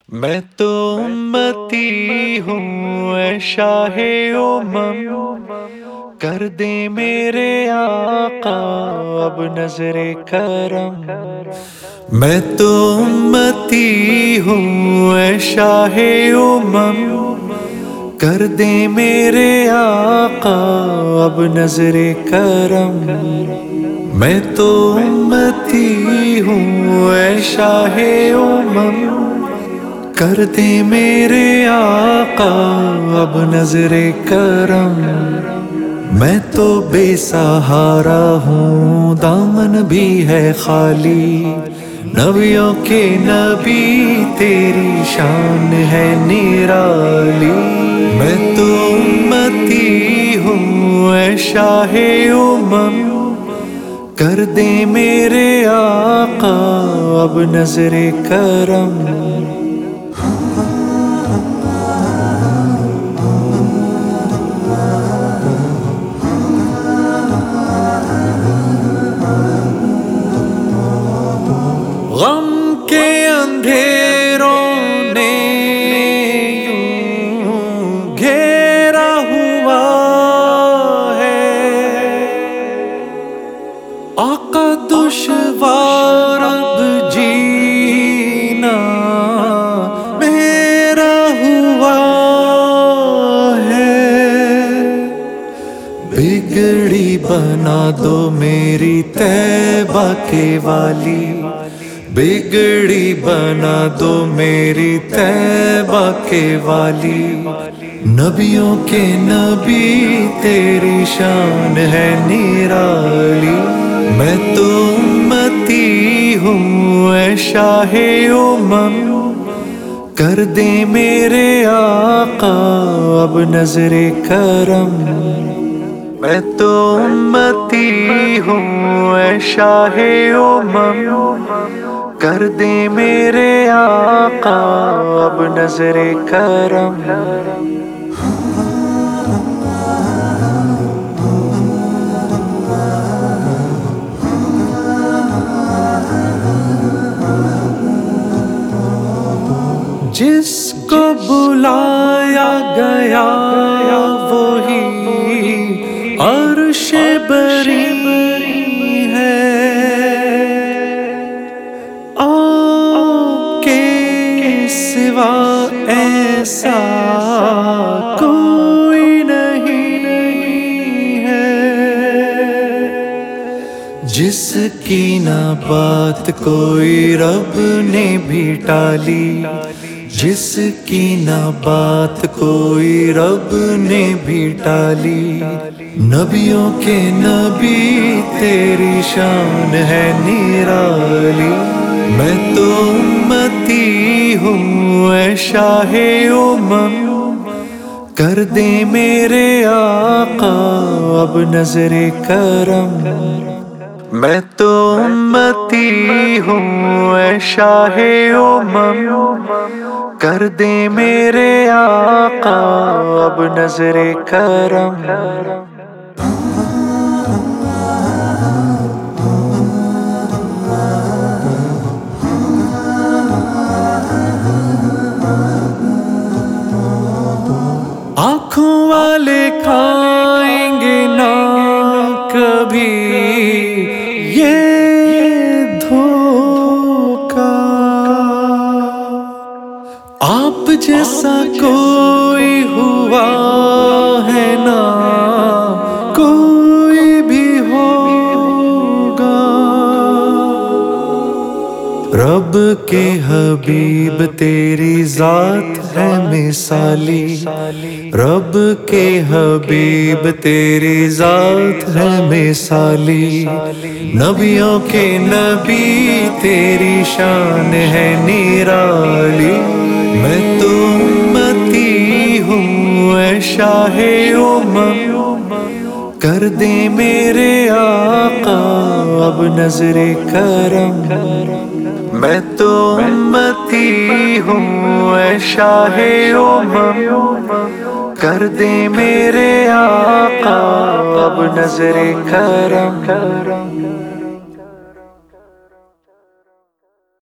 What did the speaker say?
میں تو امتی ہوں اے شاہ امم، کر دے میرے آقا اب نظر کرم۔ میں تو امتی ہوں اے شاہ امم، کر دے میرے آقا اب نظر کرم۔ میں تو امتی ہوں اے شاہ امم، کر دے میرے آقا اب نظر کرم۔ میں تو بے سہارا ہوں، دامن بھی ہے خالی، نبیوں کے نبی تیری شان ہے نرالی۔ میں تو امتی ہوں اے شاہ امم، کر دے میرے آقا اب نظر کرم۔ غم کے اندھیروں نے یوں گھیرا ہوا ہے، آقا دشوار اب جینا میرا ہوا ہے۔ بگڑی بنا دو میری طیبہ کے والی، بگڑی بنا دو میری طیبہ کے والی، نبیوں کے نبی تیری شان ہے نرالی۔ میں تو امتی ہوں اے شاہ امم، کر دے میرے آقا اب نظر کرم۔ میں تو امتی ہوں اے شاہ امم، کر دے میرے آقا اب نظر کرم۔ جس کو بلایا گیا وہی عرش بری ہے، آپ کے سوا ایسا کوئی نہیں ہے، جس کی نہ بات کوئی رب نے بھی ٹالی، جس کی نہ بات کوئی رب نے بھی ٹالی، نبیوں کے نبی تیری شان ہے نرالی۔ میں تو امتی ہوں اے شاہ امم، کر دے میرے آقا اب نظر کرم۔ میں تو امتی ہوں اے شاہ امم، کر دے میرے آقا اب نظر کرم۔ آنکھوں والے کھائیں گے نہ کبھی یہ دھوکا، آپ جیسا کوئی ہوا ہے نہ کوئی بھی ہوگا، رب کے حبیب تیری ذات ہے مثالی، رب کے حبیب تیری ذات ہے مثالی، نبیوں کے نبی تیری شان ہے نرالی۔ میں تو امتی ہوں اے شاہ امم، کر دے میرے آقا اب نظر کرم۔ میں تو امتی ہوں اے شاہ امم، کر دے میرے آقا اب نظر کرم۔